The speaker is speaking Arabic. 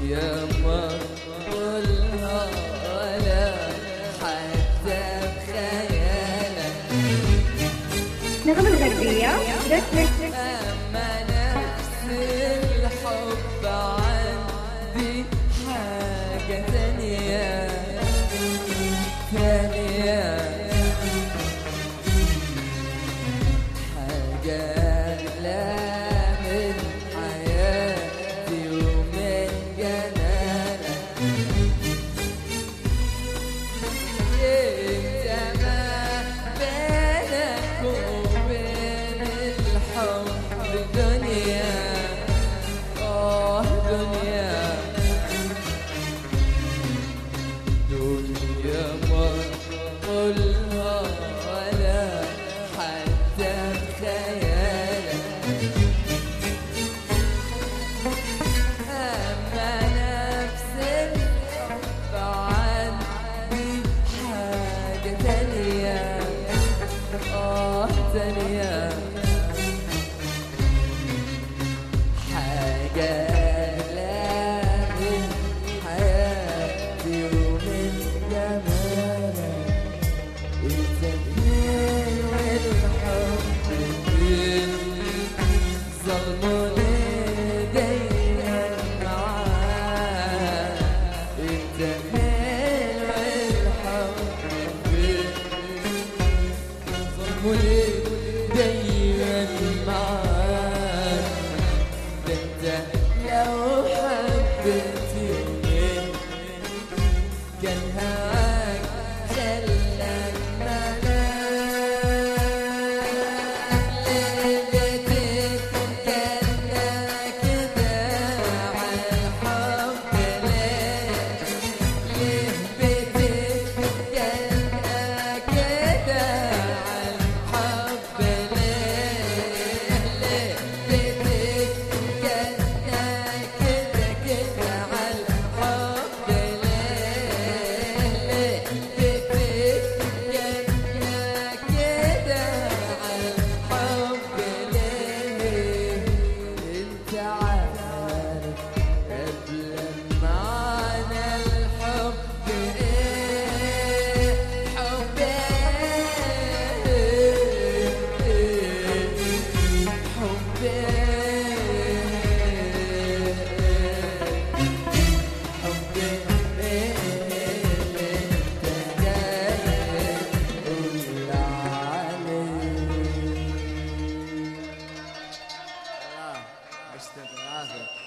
يما قولها ولا حتى بخيالك. نغمة الغربية أما نفس الحب عندي حاجة ثانية ثانية، حاجة لا من حياتي ومن جمالك. انت ما بينك وبين الحب دنيا، دنيا دنيا ما قولها ولا حتى بخيالك. أما نفس الحب عندي حاجة تانية، تانية، حاجة لا من حياتي ومن جمالك. انت فين والحب فين، ظلموني دايما معاك. انت فين والحب فين، ظلموني دايما معاك. ده انت لو حبيت يومين كان هواك خلاك ملاك. ليه بتتكلم كده عالحب ليه، ليه بتتكلم كده عالحب ليه، ليه بتتكلم كده كده عالحب ليه، ليه بتتكلم كده عالحب ليه. انت عارف قبل معنى الحب ايه، حب ايه، حب ايه، حب ايه اللي انت جاي تقول عليه. الله يشتغل العافية.